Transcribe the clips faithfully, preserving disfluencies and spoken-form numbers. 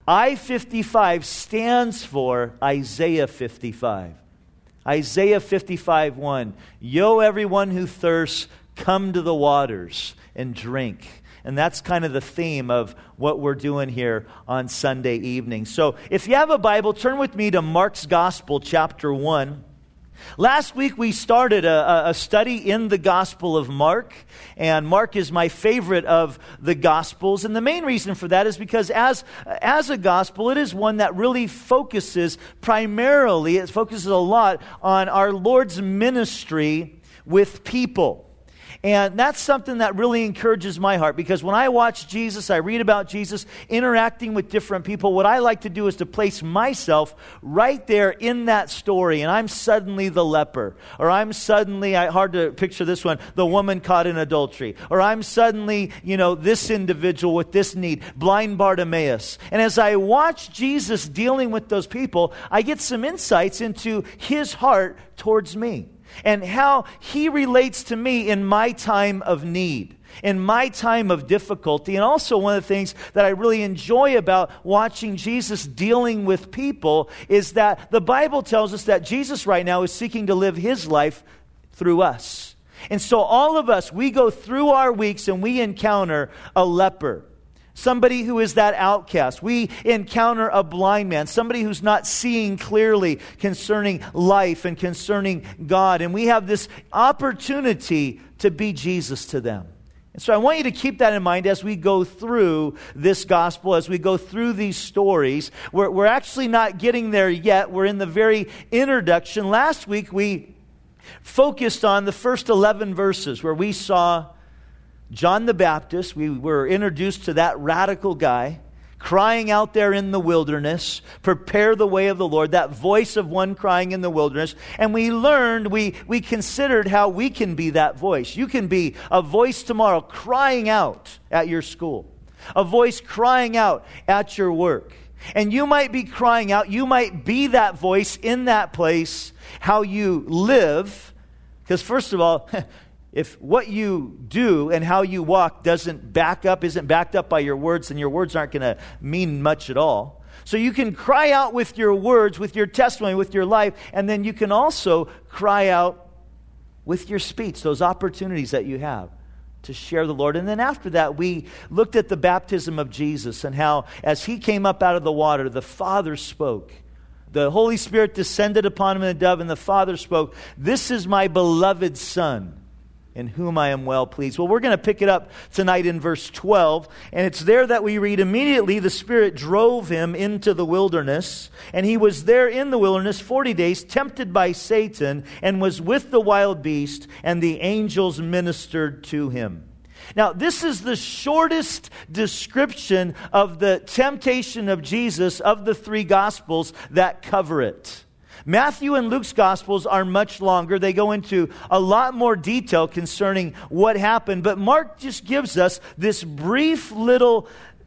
I fifty-five stands for Isaiah fifty-five. Isaiah fifty-five one. Yo, everyone who thirsts, come to the waters and drink. And that's kind of the theme of what we're doing here on Sunday evening. So if you have a Bible, turn with me to Mark's Gospel, chapter one. Last week we started a, a study in the Gospel of Mark, and Mark is my favorite of the Gospels. And the main reason for that is because as, as a Gospel, it is one that really focuses primarily, it focuses a lot on our Lord's ministry with people. And that's something that really encourages my heart, because when I watch Jesus, I read about Jesus interacting with different people, what I like to do is to place myself right there in that story, and I'm suddenly the leper, or I'm suddenly, I, hard to picture this one, the woman caught in adultery, or I'm suddenly, you know, this individual with this need, blind Bartimaeus. And as I watch Jesus dealing with those people, I get some insights into his heart towards me, and how he relates to me in my time of need, in my time of difficulty. And also one of the things that I really enjoy about watching Jesus dealing with people is that the Bible tells us that Jesus right now is seeking to live his life through us. And so all of us, we go through our weeks and we encounter a leper. Somebody who is that outcast. We encounter a blind man, somebody who's not seeing clearly concerning life and concerning God. And we have this opportunity to be Jesus to them. And so I want you to keep that in mind as we go through this gospel, as we go through these stories. We're, we're actually not getting there yet. We're in the very introduction. Last week we focused on the first eleven verses where we saw John the Baptist. We were introduced to that radical guy crying out there in the wilderness, prepare the way of the Lord, that voice of one crying in the wilderness. And we learned, we, we considered how we can be that voice. You can be a voice tomorrow crying out at your school, a voice crying out at your work. And you might be crying out, you might be that voice in that place, how you live. Because first of all, if what you do and how you walk doesn't back up, isn't backed up by your words, then your words aren't going to mean much at all. So you can cry out with your words, with your testimony, with your life, and then you can also cry out with your speech, those opportunities that you have to share the Lord. And then after that, we looked at the baptism of Jesus and how as he came up out of the water, the Father spoke. The Holy Spirit descended upon him in a dove, and the Father spoke, "This is my beloved Son, in whom I am well pleased." Well, we're going to pick it up tonight in verse twelve. And it's there that we read, immediately the Spirit drove him into the wilderness. And he was there in the wilderness forty days, tempted by Satan, and was with the wild beast, and the angels ministered to him. Now, this is the shortest description of the temptation of Jesus of the three Gospels that cover it. Matthew and Luke's Gospels are much longer. They go into a lot more detail concerning what happened. But Mark just gives us this brief little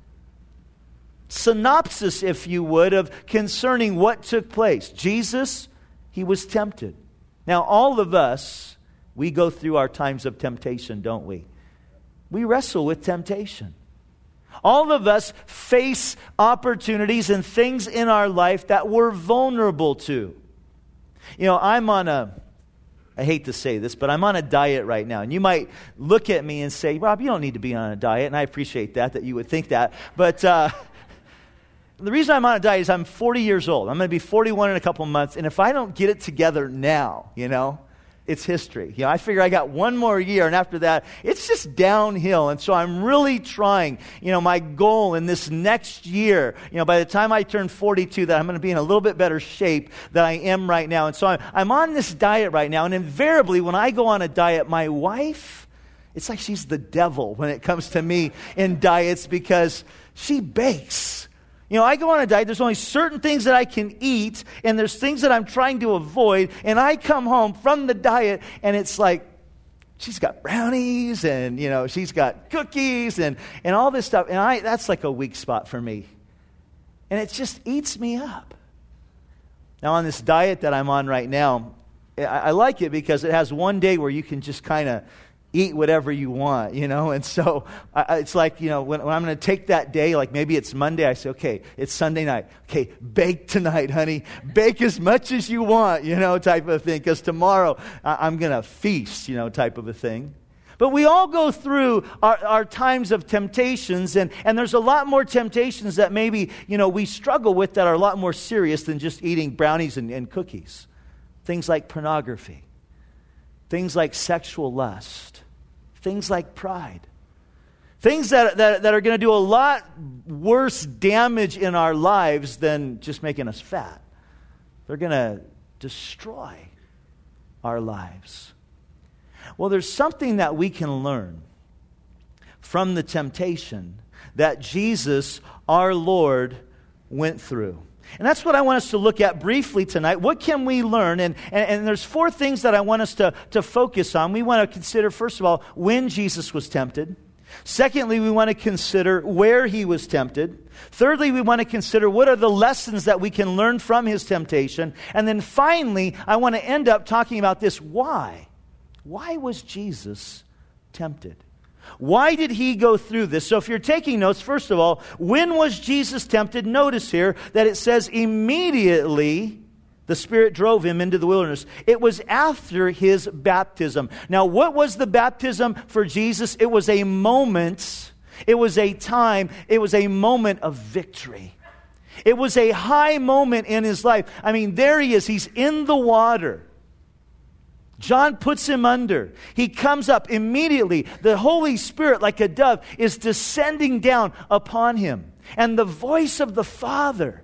synopsis, if you would, of concerning what took place. Jesus, he was tempted. Now, all of us, we go through our times of temptation, don't we? We wrestle with temptation. All of us face opportunities and things in our life that we're vulnerable to. You know, I'm on a, I hate to say this, but I'm on a diet right now. And you might look at me and say, "Rob, you don't need to be on a diet." And I appreciate that, that you would think that. But uh, the reason I'm on a diet is I'm forty years old. I'm going to be forty-one in a couple months. And if I don't get it together now, you know, it's history. You know, I figure I got one more year, and after that, it's just downhill. And so I'm really trying, you know, my goal in this next year, you know, by the time I turn forty-two, that I'm going to be in a little bit better shape than I am right now. And so I'm, I'm on this diet right now, and invariably when I go on a diet, my wife, it's like she's the devil when it comes to me in diets, because she bakes. You know, I go on a diet, there's only certain things that I can eat, and there's things that I'm trying to avoid, and I come home from the diet, and it's like, she's got brownies, and, you know, she's got cookies, and, and all this stuff, and I that's like a weak spot for me. And it just eats me up. Now, on this diet that I'm on right now, I, I like it because it has one day where you can just kind of eat whatever you want, you know? And so I, it's like, you know, when, when I'm going to take that day, like maybe it's Monday, I say, okay, it's Sunday night. Okay, bake tonight, honey. Bake as much as you want, you know, type of thing. Because tomorrow I, I'm going to feast, you know, type of a thing. But we all go through our, our times of temptations, and, and there's a lot more temptations that maybe, you know, we struggle with that are a lot more serious than just eating brownies and, and cookies. Things like pornography. Things like sexual lust. Things like pride. Things that, that, that are going to do a lot worse damage in our lives than just making us fat. They're going to destroy our lives. Well, there's something that we can learn from the temptation that Jesus, our Lord, went through. And that's what I want us to look at briefly tonight. What can we learn? And, and, and there's four things that I want us to, to focus on. We want to consider, first of all, when Jesus was tempted. Secondly, we want to consider where he was tempted. Thirdly, we want to consider what are the lessons that we can learn from his temptation. And then finally, I want to end up talking about this, why? Why was Jesus tempted? Why did he go through this? So if you're taking notes, first of all, when was Jesus tempted? Notice here that it says immediately the Spirit drove him into the wilderness. It was after his baptism. Now, what was the baptism for Jesus? It was a moment, it was a time, it was a moment of victory. It was a high moment in his life. I mean, there he is. He's in the water. John puts him under. He comes up immediately. The Holy Spirit, like a dove, is descending down upon him. And the voice of the Father,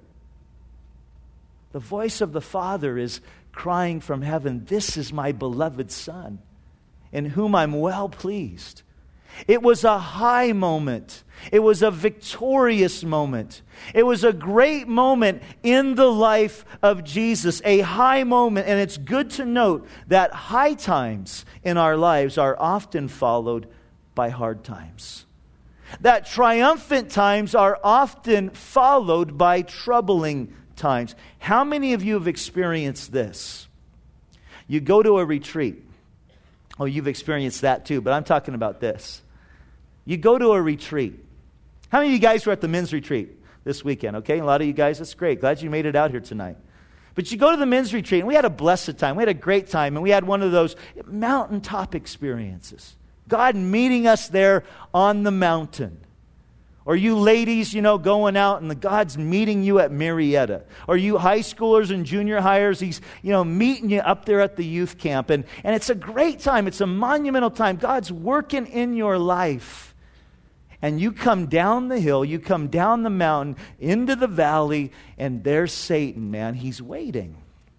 the voice of the Father is crying from heaven, "This is my beloved Son, in whom I'm well pleased." It was a high moment. It was a victorious moment. It was a great moment in the life of Jesus, a high moment. And it's good to note that high times in our lives are often followed by hard times. That triumphant times are often followed by troubling times. How many of you have experienced this? You go to a retreat. Oh, you've experienced that too, but I'm talking about this. You go to a retreat. How many of you guys were at the men's retreat this weekend? Okay, a lot of you guys, that's great. Glad you made it out here tonight. But you go to the men's retreat, and we had a blessed time. We had a great time, and we had one of those mountaintop experiences. God meeting us there on the mountain. Or you ladies, you know, going out and the God's meeting you at Marietta. Or you high schoolers and junior hires, He's, you know, meeting you up there at the youth camp. And, and it's a great time. It's a monumental time. God's working in your life. And you come down the hill, you come down the mountain, into the valley, and there's Satan, man. He's waiting.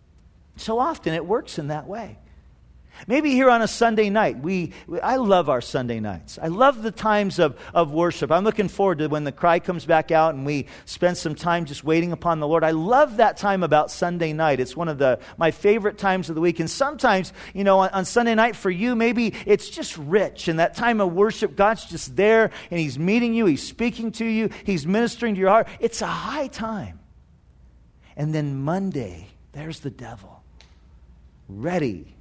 So often it works in that way. Maybe here on a Sunday night, we, we I love our Sunday nights. I love the times of, of worship. I'm looking forward to when the cry comes back out and we spend some time just waiting upon the Lord. I love that time about Sunday night. It's one of the my favorite times of the week. And sometimes, you know, on, on Sunday night for you, maybe it's just rich. And that time of worship, God's just there and He's meeting you. He's speaking to you. He's ministering to your heart. It's a high time. And then Monday, there's the devil. Ready.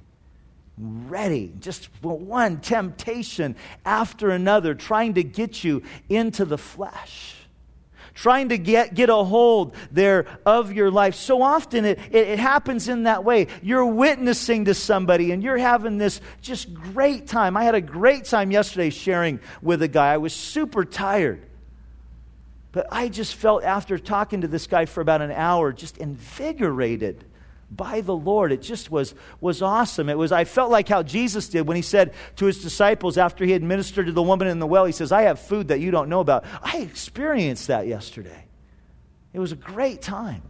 Ready, just one temptation after another, trying to get you into the flesh, trying to get, get a hold there of your life. So often it, it, it happens in that way. You're witnessing to somebody and you're having this just great time. I had a great time yesterday sharing with a guy. I was super tired. But I just felt after talking to this guy for about an hour, just invigorated by the Lord. It just was, was awesome. It was, I felt like how Jesus did when He said to His disciples after He had ministered to the woman in the well, He says, "I have food that you don't know about." I experienced that yesterday. It was a great time.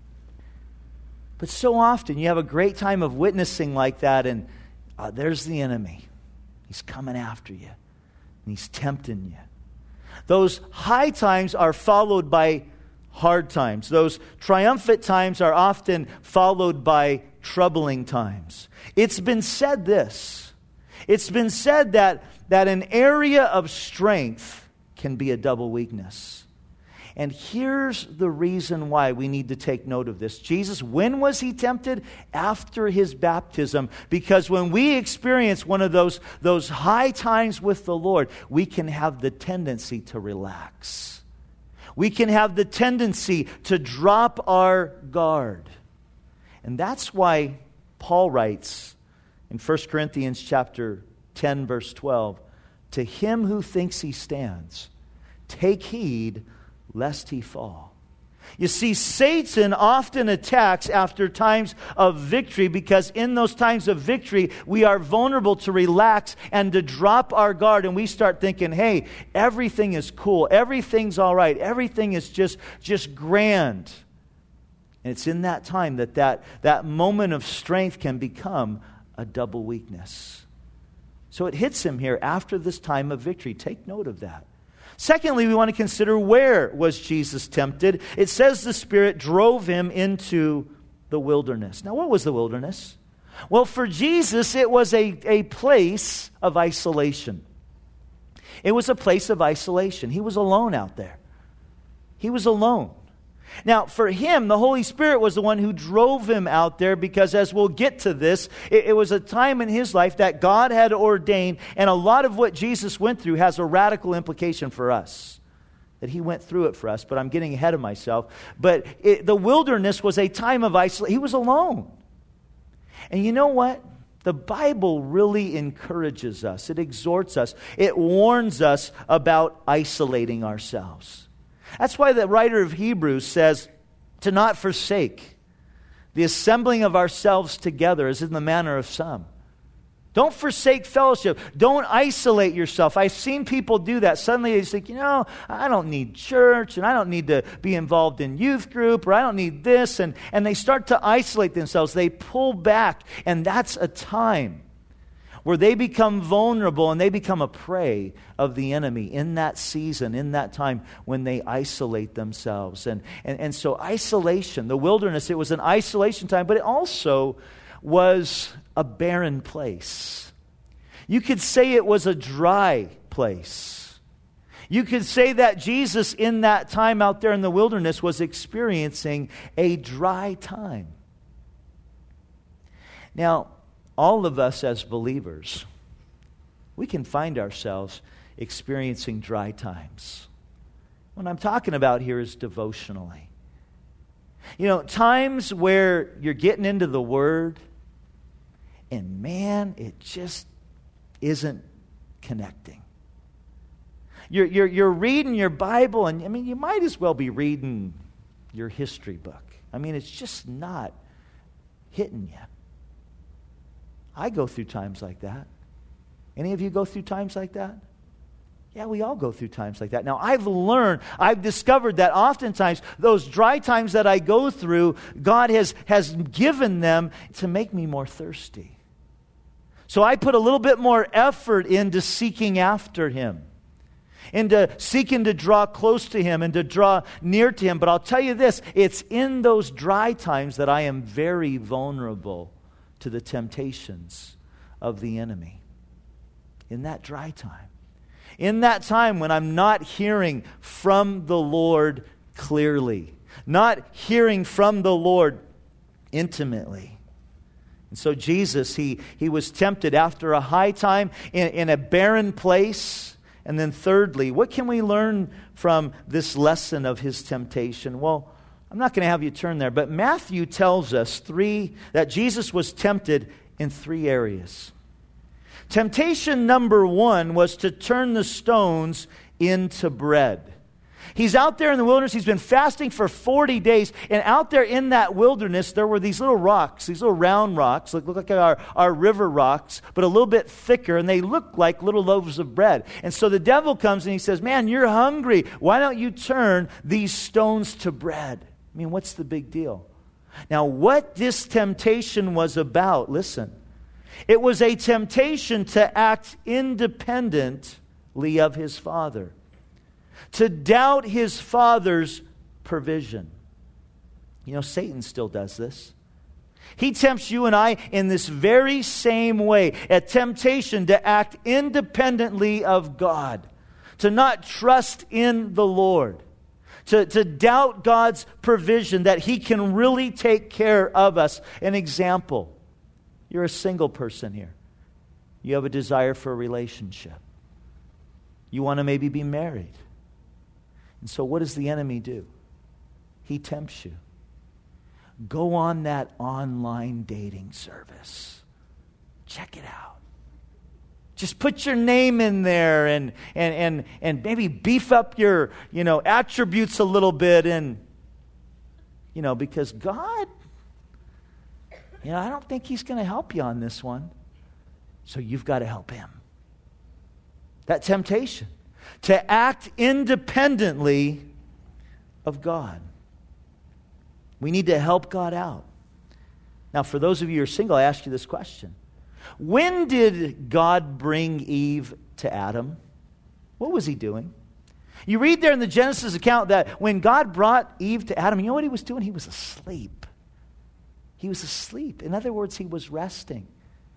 But so often you have a great time of witnessing like that, and uh, there's the enemy. He's coming after you, and he's tempting you. Those high times are followed by hard times. Those triumphant times are often followed by troubling times. It's been said this. It's been said that, that an area of strength can be a double weakness. And here's the reason why we need to take note of this. Jesus, when was he tempted? After his baptism. Because when we experience one of those, those high times with the Lord, we can have the tendency to relax. We can have the tendency to drop our guard. And that's why Paul writes in First Corinthians chapter ten, verse twelve, to him who thinks he stands, take heed lest he fall. You see, Satan often attacks after times of victory, because in those times of victory, we are vulnerable to relax and to drop our guard, and we start thinking, hey, everything is cool, everything's all right, everything is just, just grand. And it's in that time that, that that moment of strength can become a double weakness. So it hits him here after this time of victory. Take note of that. Secondly, we want to consider, where was Jesus tempted? It says the Spirit drove him into the wilderness. Now, what was the wilderness? Well, for Jesus, it was a, a place of isolation. It was a place of isolation. He was alone out there. He was alone. Now, for him, the Holy Spirit was the one who drove him out there, because as we'll get to this, it, it was a time in his life that God had ordained, and a lot of what Jesus went through has a radical implication for us, that he went through it for us, but I'm getting ahead of myself. But it, the wilderness was a time of isolation. He was alone. And you know what? The Bible really encourages us. It exhorts us. It warns us about isolating ourselves. That's why the writer of Hebrews says to not forsake the assembling of ourselves together, as in the manner of some. Don't forsake fellowship. Don't isolate yourself. I've seen people do that. Suddenly they think, you know, I don't need church, and I don't need to be involved in youth group, or I don't need this. And, and they start to isolate themselves. They pull back, and that's a time where they become vulnerable and they become a prey of the enemy in that season, in that time when they isolate themselves. And, and, and so isolation, the wilderness, it was an isolation time, but it also was a barren place. You could say it was a dry place. You could say that Jesus in that time out there in the wilderness was experiencing a dry time. Now, all of us as believers, we can find ourselves experiencing dry times. What I'm talking about here is devotionally. You know, times where you're getting into the Word, and man, it just isn't connecting. You're, you're, you're reading your Bible, and I mean, you might as well be reading your history book. I mean, it's just not hitting you. I go through times like that. Any of you go through times like that? Yeah, we all go through times like that. Now, I've learned, I've discovered that oftentimes those dry times that I go through, God has, has given them to make me more thirsty. So I put a little bit more effort into seeking after Him, into seeking to draw close to Him and to draw near to Him. But I'll tell you this, it's in those dry times that I am very vulnerable to the temptations of the enemy. In that dry time. In that time when I'm not hearing from the Lord clearly. Not hearing from the Lord intimately. And so Jesus, he, he was tempted after a high time in, in a barren place. And then thirdly, what can we learn from this lesson of His temptation? Well, I'm not going to have you turn there, but Matthew tells us three that Jesus was tempted in three areas. Temptation number one was to turn the stones into bread. He's out there in the wilderness. He's been fasting for forty days. And out there in that wilderness, there were these little rocks, these little round rocks, that look like our, our river rocks, but a little bit thicker. And they look like little loaves of bread. And so the devil comes and he says, man, you're hungry. Why don't you turn these stones to bread? I mean, what's the big deal? Now, what this temptation was about, listen, it was a temptation to act independently of his Father, to doubt his Father's provision. You know, Satan still does this. He tempts you and I in this very same way, a temptation to act independently of God, to not trust in the Lord, to, to doubt God's provision, that He can really take care of us. An example, you're a single person here. You have a desire for a relationship. You want to maybe be married. And so what does the enemy do? He tempts you. Go on that online dating service. Check it out. Just put your name in there and and and and maybe beef up your, you know, attributes a little bit, and you know, because God, you know, I don't think He's going to help you on this one. So you've got to help Him. That temptation to act independently of God. We need to help God out. Now, for those of you who are single, I ask you this question. When did God bring Eve to Adam? What was He doing? You read there in the Genesis account that when God brought Eve to Adam, you know what He was doing? He was asleep. He was asleep. In other words, He was resting.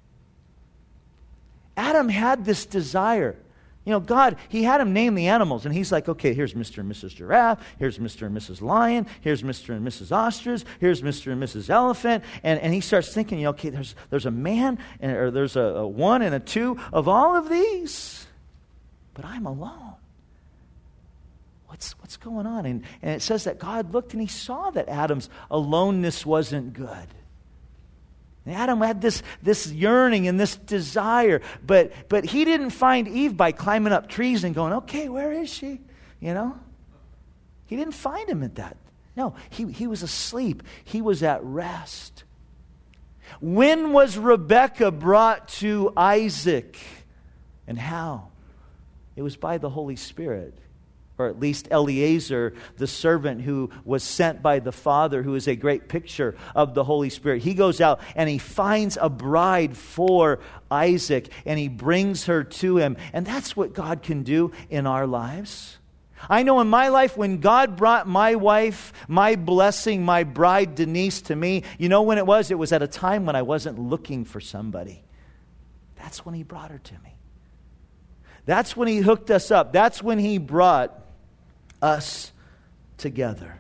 Adam had this desire. You know, God, He had him name the animals, and He's like, okay, here's Mister and Missus Giraffe, here's Mister and Missus Lion, here's Mister and Missus Ostrich, here's Mister and Missus Elephant, and, and he starts thinking, you know, okay, there's there's a man, and, or there's a, a one and a two of all of these, but I'm alone. What's what's going on? And, and it says that God looked and He saw that Adam's aloneness wasn't good. Adam had this, this yearning and this desire, but, but he didn't find Eve by climbing up trees and going, okay, where is she? You know? He didn't find him at that. No, he, he was asleep. He was at rest. When was Rebekah brought to Isaac? And how? It was by the Holy Spirit. Or at least Eliezer, the servant who was sent by the Father, who is a great picture of the Holy Spirit. He goes out and he finds a bride for Isaac, and he brings her to him. And that's what God can do in our lives. I know in my life, when God brought my wife, my blessing, my bride Denise to me, you know when it was? It was at a time when I wasn't looking for somebody. That's when He brought her to me. That's when He hooked us up. That's when He brought us together.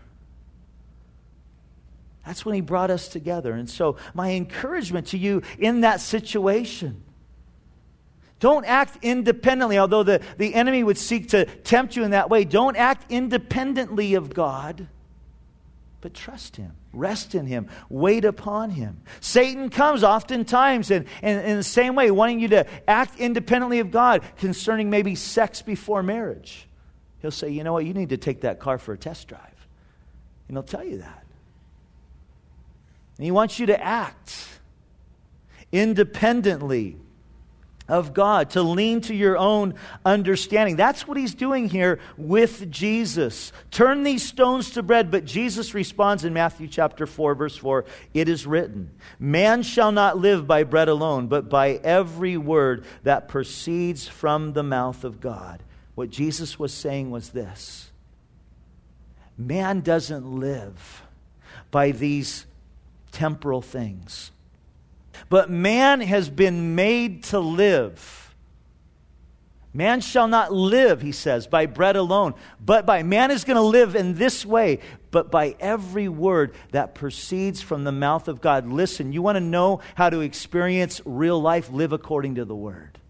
That's when He brought us together. And so my encouragement to you in that situation, don't act independently, although the, the enemy would seek to tempt you in that way. Don't act independently of God, but trust Him. Rest in Him. Wait upon Him. Satan comes oftentimes and, and in the same way, wanting you to act independently of God concerning maybe sex before marriage. He'll say, you know what, you need to take that car for a test drive. And he'll tell you that. And he wants you to act independently of God, to lean to your own understanding. That's what He's doing here with Jesus. Turn these stones to bread, but Jesus responds in Matthew chapter four, verse four, it is written, man shall not live by bread alone, but by every word that proceeds from the mouth of God. What Jesus was saying was this: man doesn't live by these temporal things, but man has been made to live. Man shall not live, He says, by bread alone, but by, man is going to live in this way, but by every word that proceeds from the mouth of God. Listen, you want to know how to experience real life? Live according to the Word.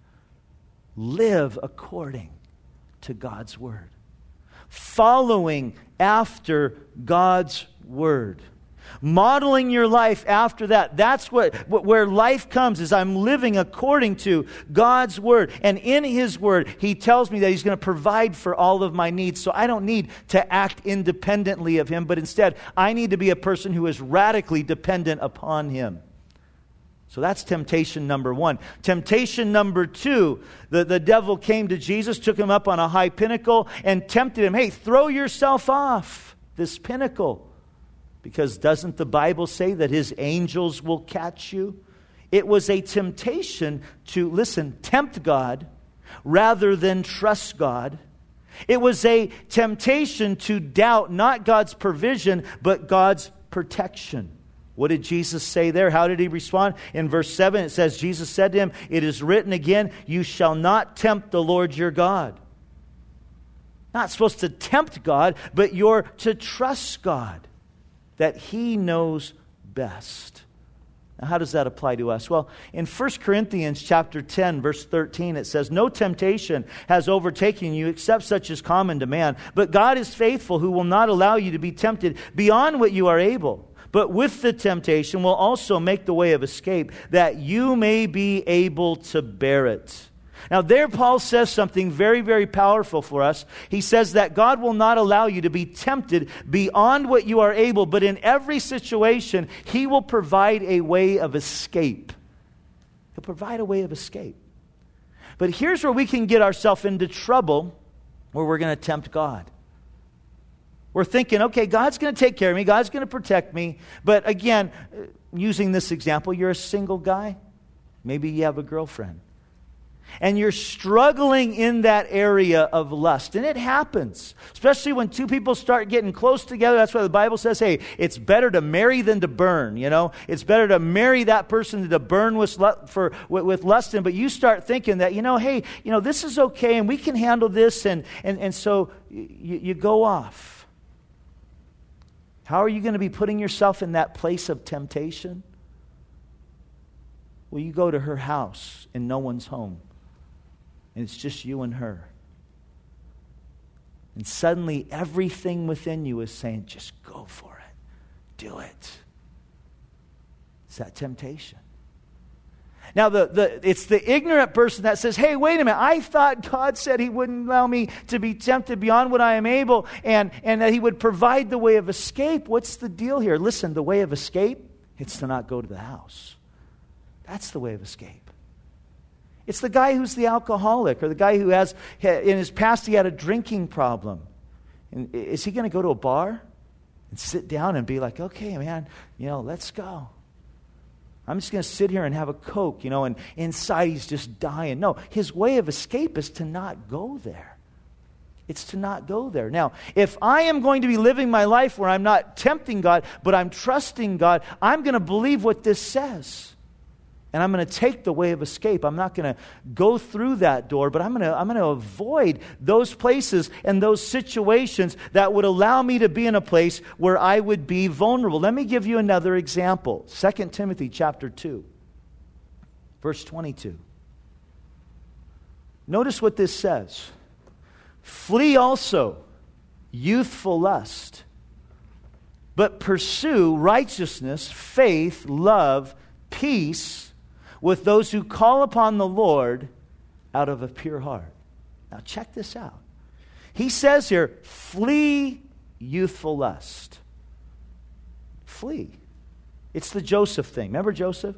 Live according to God's Word. Following after God's Word. Modeling your life after that. That's what, what where life comes, is I'm living according to God's Word. And in His Word, He tells me that He's going to provide for all of my needs. So I don't need to act independently of Him, but instead I need to be a person who is radically dependent upon Him. So that's temptation number one. Temptation number two, the, the devil came to Jesus, took Him up on a high pinnacle, and tempted Him. Hey, throw yourself off this pinnacle. Because doesn't the Bible say that His angels will catch you? It was a temptation to, listen, tempt God rather than trust God. It was a temptation to doubt not God's provision, but God's protection. What did Jesus say there? How did He respond? In verse seven, it says, Jesus said to him, it is written again, you shall not tempt the Lord your God. Not supposed to tempt God, but you're to trust God, that He knows best. Now, how does that apply to us? Well, in First Corinthians chapter ten, verse thirteen, it says, "No temptation has overtaken you except such as common to man. But God is faithful, who will not allow you to be tempted beyond what you are able. But with the temptation will also make the way of escape, that you may be able to bear it." Now there Paul says something very, very powerful for us. He says that God will not allow you to be tempted beyond what you are able, but in every situation, He will provide a way of escape. He'll provide a way of escape. But here's where we can get ourselves into trouble, where we're going to tempt God. We're thinking, okay, God's going to take care of me. God's going to protect me. But again, using this example, you're a single guy. Maybe you have a girlfriend. And you're struggling in that area of lust. And it happens. Especially when two people start getting close together. That's why the Bible says, hey, it's better to marry than to burn. You know, it's better to marry that person than to burn with, for, with, with lust in. But you start thinking that, you know, hey, you know, this is okay and we can handle this. And, and, and so you, you go off. How are you going to be putting yourself in that place of temptation? Well, you go to her house and no one's home. And it's just you and her. And suddenly everything within you is saying, just go for it. Do it. It's that temptation. Now, the, the it's the ignorant person that says, hey, wait a minute, I thought God said He wouldn't allow me to be tempted beyond what I am able, and, and that He would provide the way of escape. What's the deal here? Listen, the way of escape, it's to not go to the house. That's the way of escape. It's the guy who's the alcoholic, or the guy who has, in his past, he had a drinking problem. And is he going to go to a bar and sit down and be like, okay, man, you know, let's go. I'm just going to sit here and have a Coke, you know, and inside he's just dying. No, his way of escape is to not go there. It's to not go there. Now, if I am going to be living my life where I'm not tempting God, but I'm trusting God, I'm going to believe what this says. And I'm going to take the way of escape. I'm not going to go through that door, but I'm going to I'm going to avoid those places and those situations that would allow me to be in a place where I would be vulnerable. Let me give you another example. Second Timothy chapter two, verse twenty-two. Notice what this says. Flee also youthful lust, but pursue righteousness, faith, love, peace, with those who call upon the Lord out of a pure heart. Now check this out. He says here, flee youthful lust. Flee. It's the Joseph thing. Remember Joseph?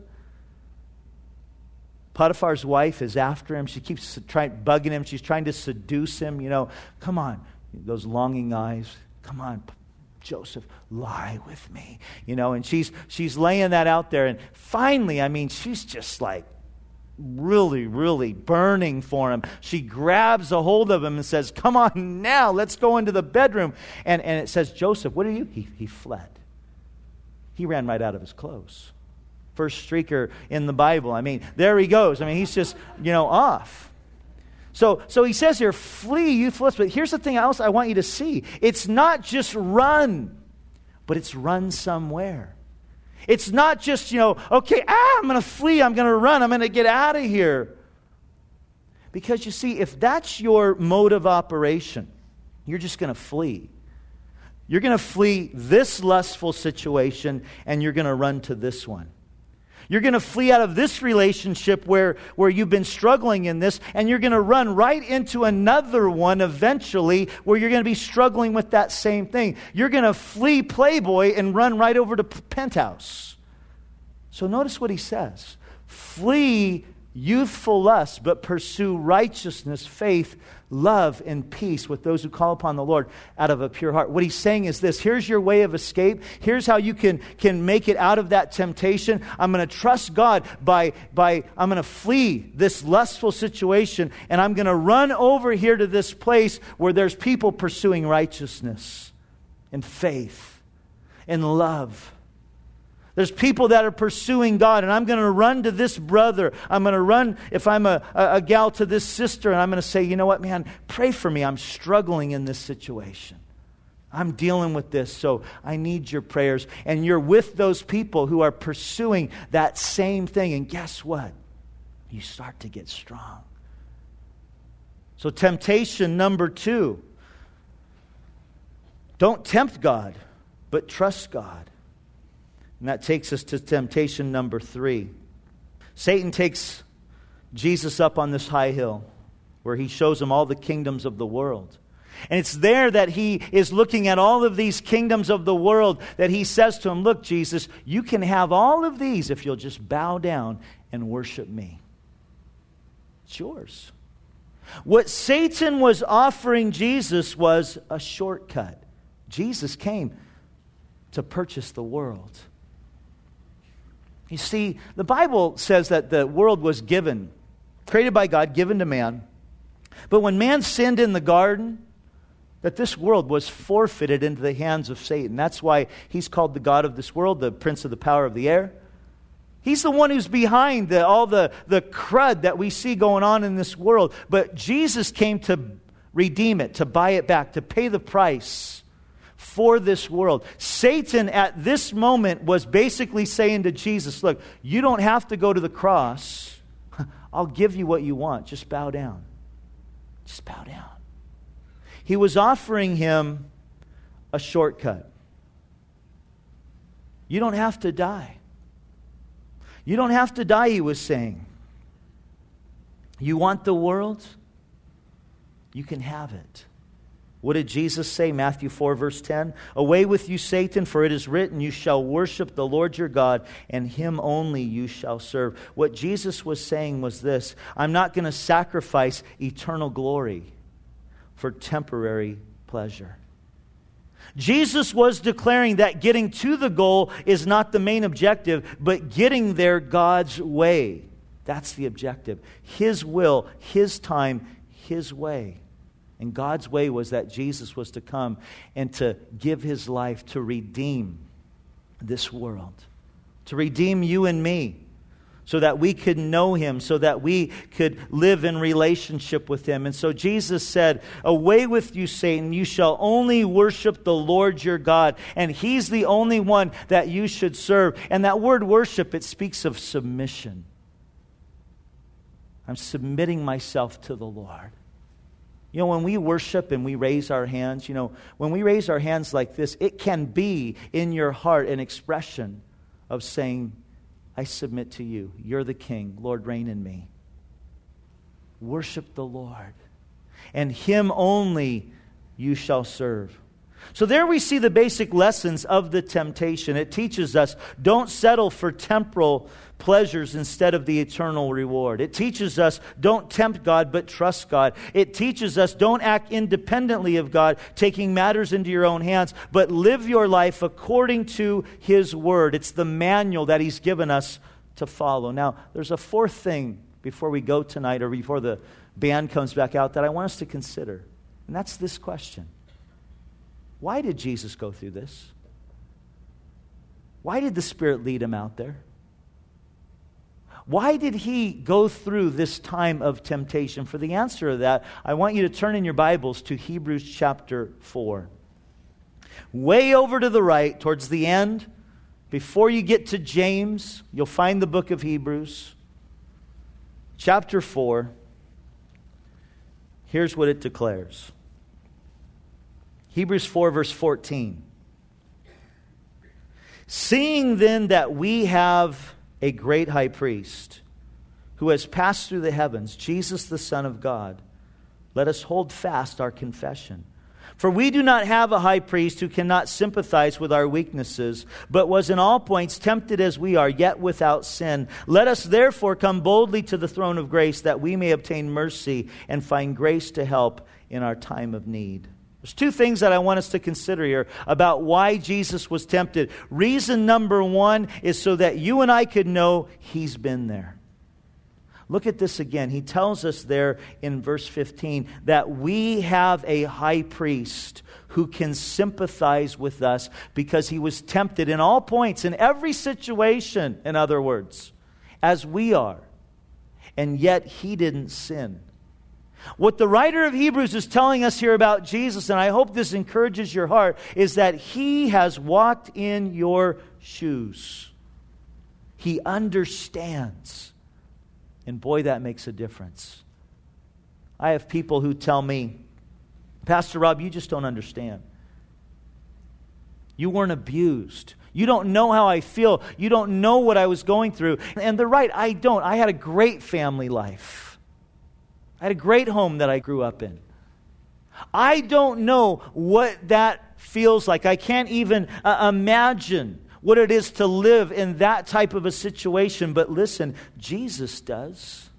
Potiphar's wife is after him. She keeps trying, bugging him. She's trying to seduce him. You know, come on. Those longing eyes. Come on, Joseph, lie with me, you know, and she's she's laying that out there, and finally, I mean, she's just like really, really burning for him. She grabs a hold of him and says, "Come on now, let's go into the bedroom." And and it says, Joseph, what are you? He he fled. He ran right out of his clothes. First streaker in the Bible. I mean, there he goes. I mean, he's just, you know, off. So, so he says here, flee youthful lust. But here's the thing else I want you to see. It's not just run, but it's run somewhere. It's not just, you know, okay, ah, I'm going to flee, I'm going to run, I'm going to get out of here. Because you see, if that's your mode of operation, you're just going to flee. You're going to flee this lustful situation, and you're going to run to this one. You're going to flee out of this relationship where, where you've been struggling in this, and you're going to run right into another one eventually where you're going to be struggling with that same thing. You're going to flee Playboy and run right over to Penthouse. So notice what he says. Flee youthful lust, but pursue righteousness, faith, love, and peace with those who call upon the Lord out of a pure heart. What he's saying is this. Here's your way of escape. Here's how you can, can make it out of that temptation. I'm going to trust God by, by I'm going to flee this lustful situation, and I'm going to run over here to this place where there's people pursuing righteousness and faith and love. There's people that are pursuing God, and I'm going to run to this brother. I'm going to run, if I'm a, a, a gal, to this sister, and I'm going to say, you know what, man, pray for me. I'm struggling in this situation. I'm dealing with this, so I need your prayers. And you're with those people who are pursuing that same thing. And guess what? You start to get strong. So temptation number two. Don't tempt God, but trust God. And that takes us to temptation number three. Satan takes Jesus up on this high hill where he shows him all the kingdoms of the world. And it's there that he is looking at all of these kingdoms of the world that he says to him, look, Jesus, you can have all of these if you'll just bow down and worship me. It's yours. What Satan was offering Jesus was a shortcut. Jesus came to purchase the world. You see, the Bible says that the world was given, created by God, given to man. But when man sinned in the garden, that this world was forfeited into the hands of Satan. That's why he's called the God of this world, the prince of the power of the air. He's the one who's behind the, all the, the crud that we see going on in this world. But Jesus came to redeem it, to buy it back, to pay the price for this world. Satan at this moment was basically saying to Jesus, look, you don't have to go to the cross. I'll give you what you want. Just bow down. Just bow down. He was offering him a shortcut. You don't have to die. You don't have to die, he was saying. You want the world? You can have it. What did Jesus say? Matthew four, verse ten. Away with you, Satan, for it is written, you shall worship the Lord your God, and him only you shall serve. What Jesus was saying was this: I'm not going to sacrifice eternal glory for temporary pleasure. Jesus was declaring that getting to the goal is not the main objective, but getting there God's way. That's the objective. His will, His time, His way. And God's way was that Jesus was to come and to give His life to redeem this world. To redeem you and me. So that we could know Him. So that we could live in relationship with Him. And so Jesus said, away with you, Satan. You shall only worship the Lord your God. And He's the only one that you should serve. And that word worship, it speaks of submission. I'm submitting myself to the Lord. You know, when we worship and we raise our hands, you know, when we raise our hands like this, it can be in your heart an expression of saying, I submit to you. You're the King. Lord, reign in me. Worship the Lord. And Him only you shall serve. So there we see the basic lessons of the temptation. It teaches us, don't settle for temporal pleasures instead of the eternal reward. It teaches us, don't tempt God, but trust God. It teaches us, don't act independently of God, taking matters into your own hands, but live your life according to His Word. It's the manual that He's given us to follow. Now, there's a fourth thing before we go tonight, or before the band comes back out, that I want us to consider. And that's this question. Why did Jesus go through this? Why did the Spirit lead Him out there? Why did He go through this time of temptation? For the answer to that, I want you to turn in your Bibles to Hebrews chapter four. Way over to the right, towards the end, before you get to James, you'll find the book of Hebrews. Chapter four. Here's what it declares. Hebrews four, verse fourteen. Seeing then that we have a great high priest who has passed through the heavens, Jesus the Son of God, let us hold fast our confession. For we do not have a high priest who cannot sympathize with our weaknesses, but was in all points tempted as we are, yet without sin. Let us therefore come boldly to the throne of grace, that we may obtain mercy and find grace to help in our time of need. There's two things that I want us to consider here about why Jesus was tempted. Reason number one is so that you and I could know He's been there. Look at this again. He tells us there in verse fifteen that we have a high priest who can sympathize with us because he was tempted in all points, in every situation, in other words, as we are. And yet he didn't sin. What the writer of Hebrews is telling us here about Jesus, and I hope this encourages your heart, is that he has walked in your shoes. He understands. And boy, that makes a difference. I have people who tell me, Pastor Rob, you just don't understand. You weren't abused. You don't know how I feel. You don't know what I was going through. And they're right, I don't. I had a great family life. I had a great home that I grew up in. I don't know what that feels like. I can't even uh, imagine what it is to live in that type of a situation. But listen, Jesus does.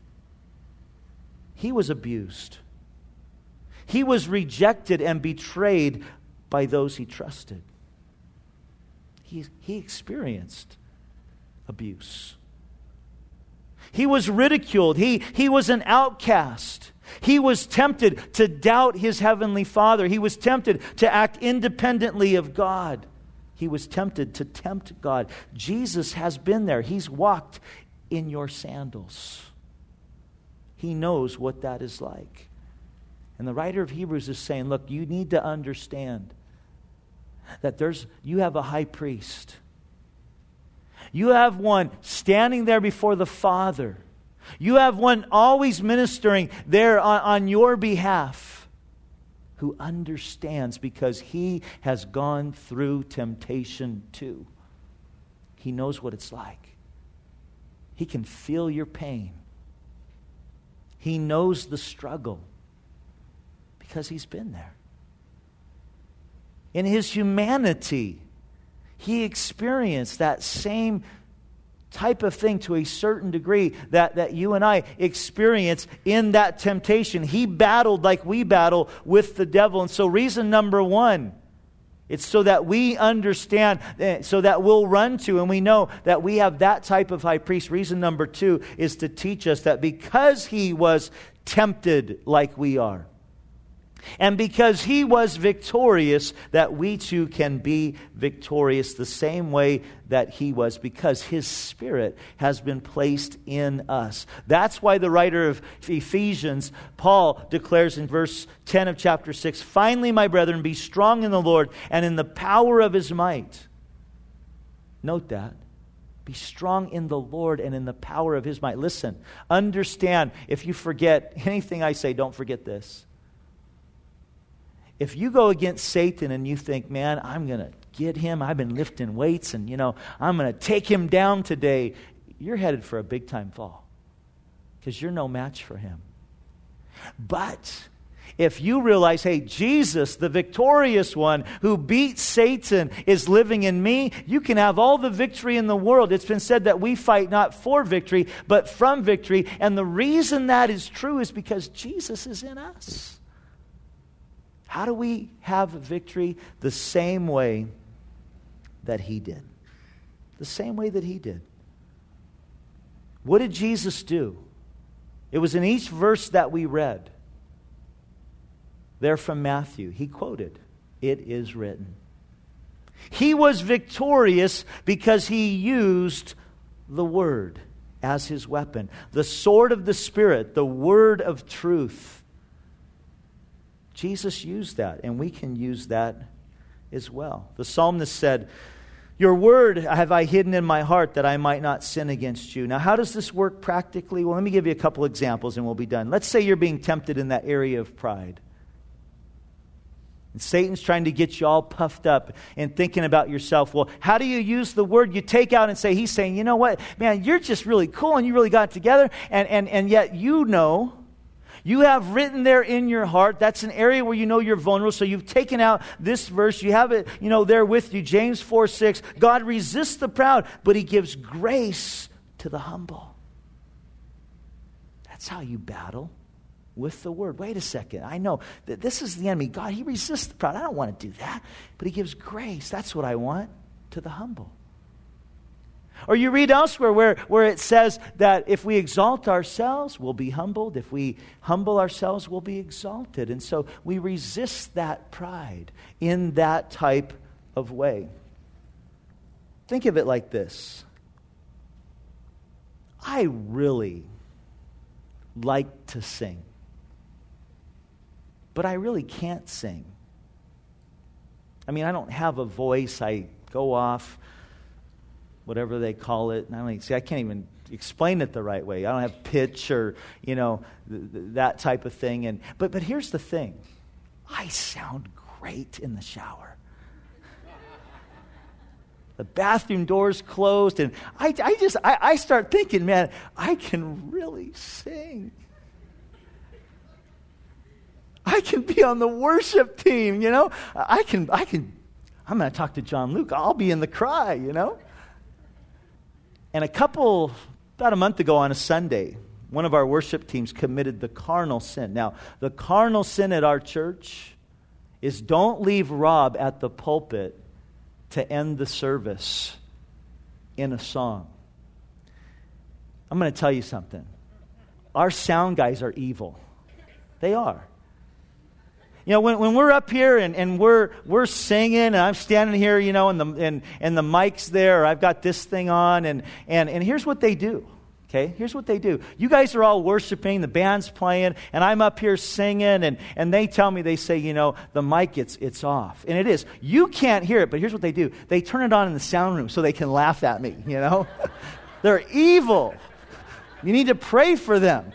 He was abused. He was rejected and betrayed by those he trusted. He, he experienced abuse. He was ridiculed. He, he was an outcast. He was tempted to doubt his heavenly Father. He was tempted to act independently of God. He was tempted to tempt God. Jesus has been there. He's walked in your sandals. He knows what that is like. And the writer of Hebrews is saying, look, you need to understand that there's you have a high priest. You have one standing there before the Father. You have one always ministering there on, on your behalf who understands because he has gone through temptation too. He knows what it's like. He can feel your pain. He knows the struggle because he's been there. In his humanity, he experienced that same type of thing to a certain degree that, that you and I experience in that temptation. He battled like we battle with the devil. And so reason number one, it's so that we understand, so that we'll run to and we know that we have that type of high priest. Reason number two is to teach us that because he was tempted like we are, and because he was victorious, that we too can be victorious the same way that he was, because his Spirit has been placed in us. That's why the writer of Ephesians, Paul, declares in verse ten of chapter six, finally, my brethren, be strong in the Lord and in the power of his might. Note that. Be strong in the Lord and in the power of his might. Listen, understand, if you forget anything I say, don't forget this. If you go against Satan and you think, man, I'm going to get him, I've been lifting weights and, you know, I'm going to take him down today, you're headed for a big time fall because you're no match for him. But if you realize, hey, Jesus, the victorious one who beat Satan, is living in me, you can have all the victory in the world. It's been said that we fight not for victory, but from victory. And the reason that is true is because Jesus is in us. How do we have victory? The same way that he did. The same way that he did. What did Jesus do? It was in each verse that we read. There from Matthew, he quoted, "It is written." He was victorious because he used the Word as his weapon. The sword of the Spirit, the Word of truth. Jesus used that, and we can use that as well. The psalmist said, your word have I hidden in my heart that I might not sin against you. Now, how does this work practically? Well, let me give you a couple examples and we'll be done. Let's say you're being tempted in that area of pride. And Satan's trying to get you all puffed up and thinking about yourself. Well, how do you use the word? You take out and say, he's saying, you know what, man, you're just really cool and you really got it together. And, and, and yet you know, you have written there in your heart, that's an area where you know you're vulnerable. So you've taken out this verse, you have it, you know, there with you. James four six, God resists the proud, but he gives grace to the humble. That's how you battle with the word. Wait a second, I know that this is the enemy. God, he resists the proud. I don't want to do that. But he gives grace. That's what I want, to the humble. Or you read elsewhere where, where it says that if we exalt ourselves, we'll be humbled. If we humble ourselves, we'll be exalted. And so we resist that pride in that type of way. Think of it like this. I really like to sing, but I really can't sing. I mean, I don't have a voice. I go off, whatever they call it. And I don't see, I can't even explain it the right way. I don't have pitch or, you know, th- th- that type of thing. And but but here's the thing. I sound great in the shower. The bathroom door's closed, and I, I just I, I start thinking, man, I can really sing. I can be on the worship team, you know. I can I can. I'm going to talk to John Luke. I'll be in the cry, you know. And a couple, about a month ago on a Sunday, one of our worship teams committed the cardinal sin. Now, the cardinal sin at our church is don't leave Rob at the pulpit to end the service in a song. I'm going to tell you something. Our sound guys are evil. They are. You know, when, when we're up here and, and we're we're singing, and I'm standing here, you know, and the and, and the mic's there, or I've got this thing on, and, and, and here's what they do. Okay, here's what they do. You guys are all worshiping, the band's playing, and I'm up here singing, and, and they tell me, they say, you know, the mic, it's, it's off. And it is. You can't hear it, but here's what they do. They turn it on in the sound room so they can laugh at me, you know. They're evil. You need to pray for them.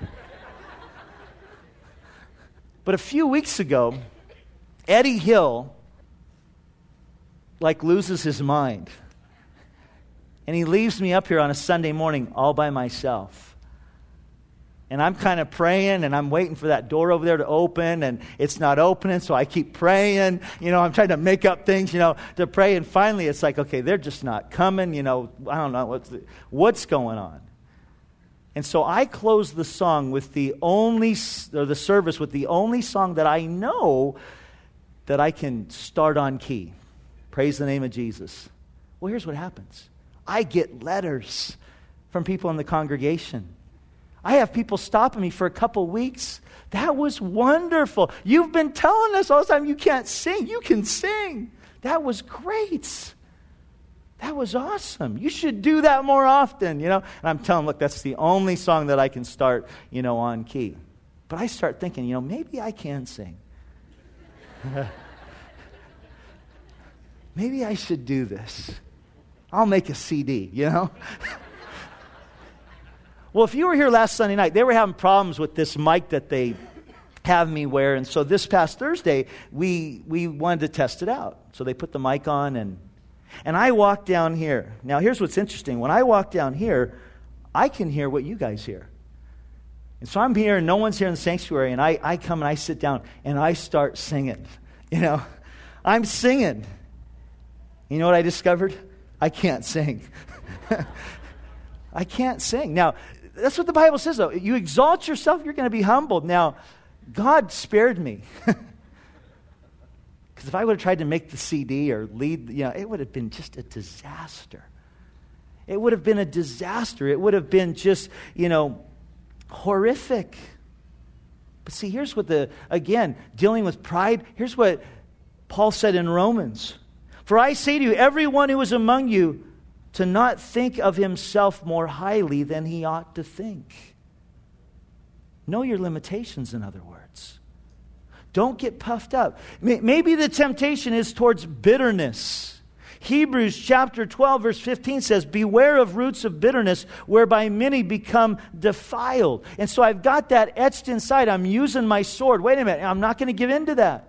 But a few weeks ago, Eddie Hill, like, loses his mind. And he leaves me up here on a Sunday morning all by myself. And I'm kind of praying, and I'm waiting for that door over there to open, and it's not opening, so I keep praying. You know, I'm trying to make up things, you know, to pray. And finally, it's like, okay, they're just not coming. You know, I don't know what's the, what's going on. And so I close the song with the only, or the service with the only song that I know that I can start on key. Praise the name of Jesus. Well, here's what happens. I get letters from people in the congregation. I have people stopping me for a couple weeks. That was wonderful. You've been telling us all the time you can't sing. You can sing. That was great. That was awesome. You should do that more often, you know. And I'm telling them, look, that's the only song that I can start, you know, on key. But I start thinking, you know, maybe I can sing. Maybe I should do this. I'll make a C D, you know? Well, if you were here last Sunday night, they were having problems with this mic that they have me wear. And so this past Thursday, we we wanted to test it out. So they put the mic on, and and I walked down here. Now, here's what's interesting. When I walk down here, I can hear what you guys hear. And so I'm here, and no one's here in the sanctuary, and I, I come and I sit down, and I start singing. You know, I'm singing. You know what I discovered? I can't sing. I can't sing. Now, that's what the Bible says, though. You exalt yourself, you're going to be humbled. Now, God spared me. Because if I would have tried to make the C D or lead, you know, it would have been just a disaster. It would have been a disaster. It would have been just, you know, horrific. But see, here's what the, again, dealing with pride, here's what Paul said in Romans. For I say to you, everyone who is among you, to not think of himself more highly than he ought to think. Know your limitations, in other words. Don't get puffed up. Maybe the temptation is towards bitterness. Hebrews chapter twelve, verse fifteen says, beware of roots of bitterness, whereby many become defiled. And so I've got that etched inside. I'm using my sword. Wait a minute, I'm not going to give in to that.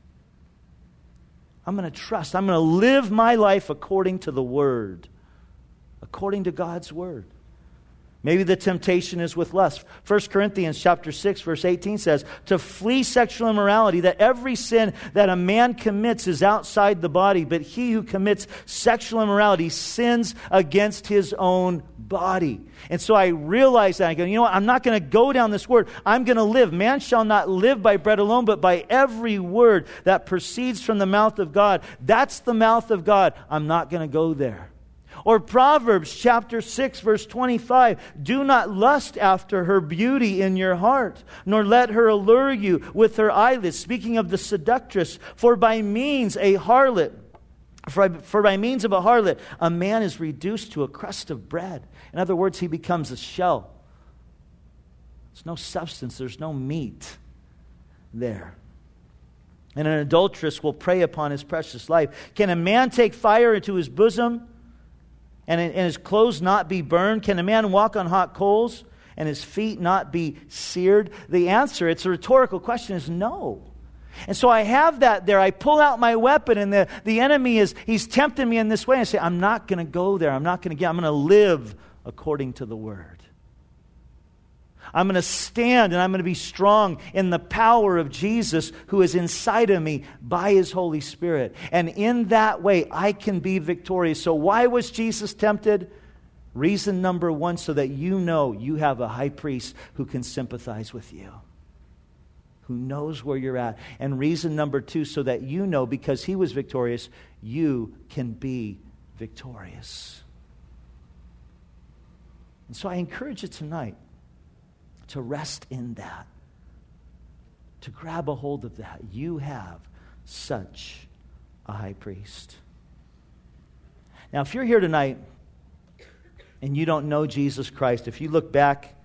I'm going to trust. I'm going to live my life according to the Word. According to God's Word. Maybe the temptation is with lust. First Corinthians chapter six, verse eighteen says, to flee sexual immorality, that every sin that a man commits is outside the body, but he who commits sexual immorality sins against his own body. And so I realize that. I go, you know what? I'm not going to go down this word. I'm going to live. Man shall not live by bread alone, but by every word that proceeds from the mouth of God. That's the mouth of God. I'm not going to go there. Or Proverbs chapter six, verse twenty-five, do not lust after her beauty in your heart, nor let her allure you with her eyelids. Speaking of the seductress, for by means a harlot, for, for by means of a harlot, a man is reduced to a crust of bread. In other words, he becomes a shell. There's no substance, there's no meat there. And an adulteress will prey upon his precious life. Can a man take fire into his bosom and, and his clothes not be burned? Can a man walk on hot coals and his feet not be seared? The answer, it's a rhetorical question, is no. And so I have that there. I pull out my weapon, and the, the enemy is, he's tempting me in this way. And I say, I'm not going to go there. I'm not going to get, I'm going to live according to the Word. I'm going to stand and I'm going to be strong in the power of Jesus who is inside of me by His Holy Spirit. And in that way, I can be victorious. So why was Jesus tempted? Reason number one, so that you know you have a high priest who can sympathize with you, who knows where you're at. And reason number two, so that you know, because He was victorious, you can be victorious. And so I encourage you tonight to rest in that, to grab a hold of that. You have such a high priest. Now, if you're here tonight and you don't know Jesus Christ, if you look back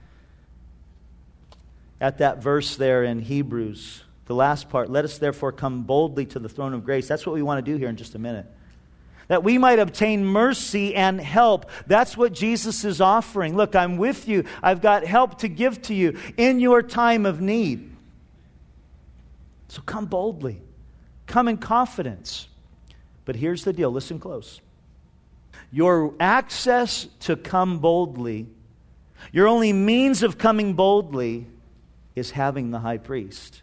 at that verse there in Hebrews, the last part, let us therefore come boldly to the throne of grace. That's what we want to do here in just a minute. That we might obtain mercy and help. That's what Jesus is offering. Look, I'm with you. I've got help to give to you in your time of need. So come boldly. Come in confidence. But here's the deal. Listen close. Your access to come boldly, your only means of coming boldly, is having the high priest.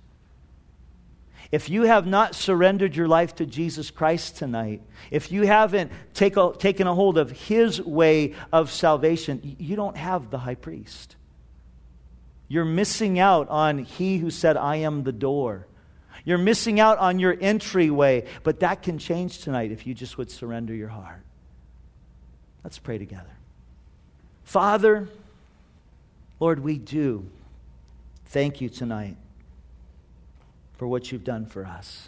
If you have not surrendered your life to Jesus Christ tonight, if you haven't take a, taken a hold of His way of salvation, you don't have the high priest. You're missing out on He who said, I am the door. You're missing out on your entryway, but that can change tonight if you just would surrender your heart. Let's pray together. Father, Lord, we do thank you tonight for what you've done for us.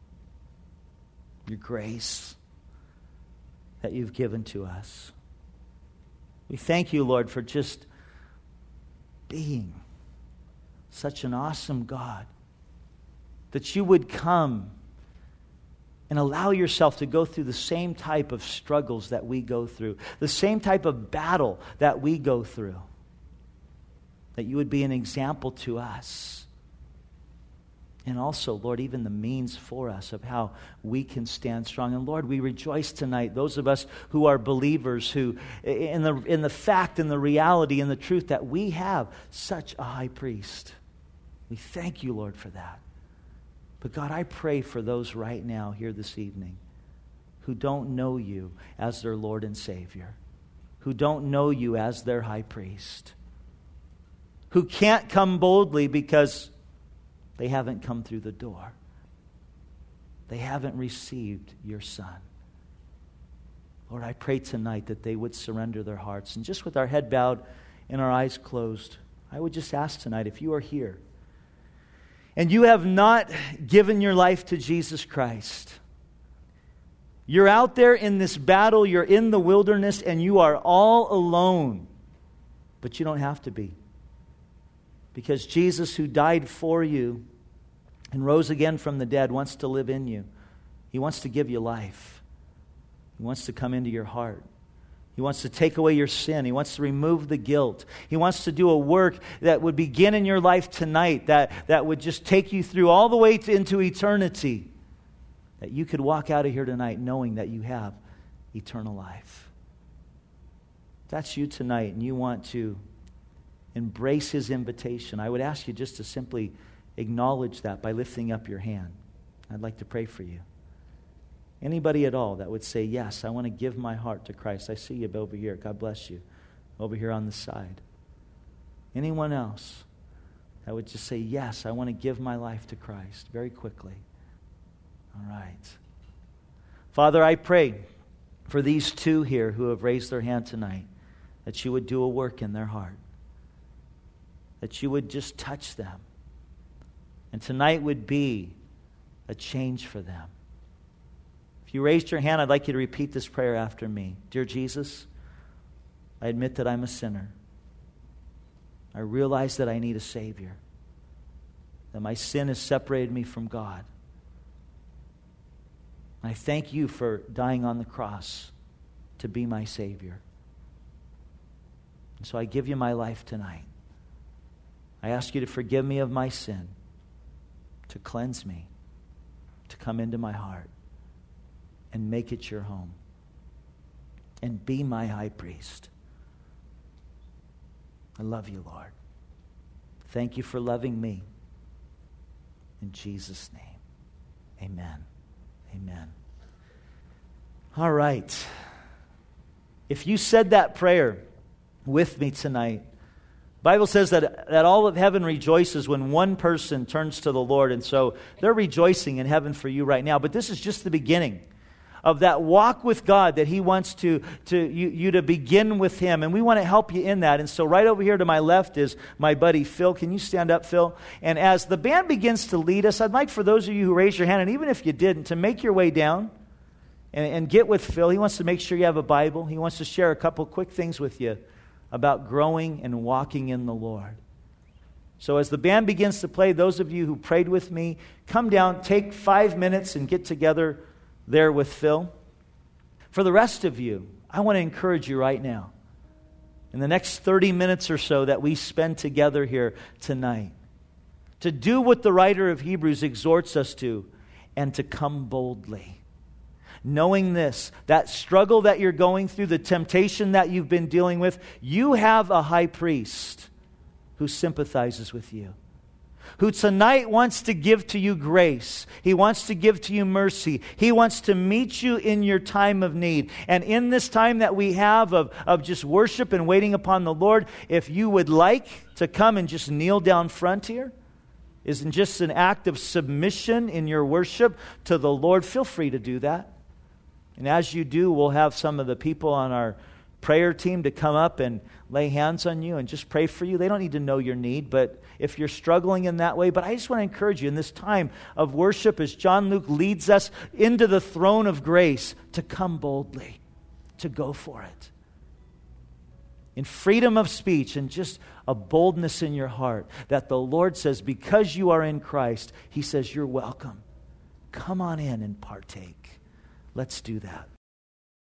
Your grace that you've given to us. We thank you, Lord, for just being such an awesome God, that you would come and allow yourself to go through the same type of struggles that we go through, the same type of battle that we go through, that you would be an example to us. And also, Lord, even the means for us of how we can stand strong. And Lord, we rejoice tonight, those of us who are believers, who in the in the fact and the reality and the truth that we have such a high priest. We thank you, Lord, for that. But God, I pray for those right now here this evening who don't know you as their Lord and Savior, who don't know you as their high priest, who can't come boldly because they haven't come through the door. They haven't received your Son. Lord, I pray tonight that they would surrender their hearts. And just with our head bowed and our eyes closed, I would just ask tonight, if you are here and you have not given your life to Jesus Christ, you're out there in this battle, you're in the wilderness, and you are all alone. But you don't have to be. Because Jesus, who died for you and rose again from the dead, wants to live in you. He wants to give you life. He wants to come into your heart. He wants to take away your sin. He wants to remove the guilt. He wants to do a work that would begin in your life tonight, that, that would just take you through all the way to, into eternity, that you could walk out of here tonight knowing that you have eternal life. If that's you tonight and you want to embrace His invitation, I would ask you just to simply acknowledge that by lifting up your hand. I'd like to pray for you. Anybody at all that would say, yes, I want to give my heart to Christ. I see you over here. God bless you. Over here on the side. Anyone else that would just say, yes, I want to give my life to Christ very quickly. All right. Father, I pray for these two here who have raised their hand tonight, that you would do a work in their heart, that you would just touch them. And tonight would be a change for them. If you raised your hand, I'd like you to repeat this prayer after me. Dear Jesus, I admit that I'm a sinner. I realize that I need a Savior, that my sin has separated me from God. I thank you for dying on the cross to be my Savior. And so I give you my life tonight. I ask you to forgive me of my sin, to cleanse me, to come into my heart and make it your home and be my high priest. I love you, Lord. Thank you for loving me. In Jesus' name, amen. Amen. All right. If you said that prayer with me tonight, the Bible says that, that all of heaven rejoices when one person turns to the Lord. And so they're rejoicing in heaven for you right now. But this is just the beginning of that walk with God that He wants to, to you, you to begin with Him. And we want to help you in that. And so right over here to my left is my buddy Phil. Can you stand up, Phil? And as the band begins to lead us, I'd like for those of you who raised your hand, and even if you didn't, to make your way down and, and get with Phil. He wants to make sure you have a Bible. He wants to share a couple quick things with you about growing and walking in the Lord. So as the band begins to play, those of you who prayed with me, come down, take five minutes and get together there with Phil. For the rest of you, I want to encourage you right now, in the next thirty minutes or so that we spend together here tonight, to do what the writer of Hebrews exhorts us to, and to come boldly. Knowing this, that struggle that you're going through, the temptation that you've been dealing with, you have a high priest who sympathizes with you, who tonight wants to give to you grace. He wants to give to you mercy. He wants to meet you in your time of need. And in this time that we have of, of just worship and waiting upon the Lord, if you would like to come and just kneel down front here, isn't just an act of submission in your worship to the Lord, feel free to do that. And as you do, we'll have some of the people on our prayer team to come up and lay hands on you and just pray for you. They don't need to know your need, but if you're struggling in that way, but I just want to encourage you in this time of worship as John Luke leads us into the throne of grace to come boldly, to go for it. In freedom of speech and just a boldness in your heart that the Lord says, because you are in Christ, He says, you're welcome. Come on in and partake. Let's do that.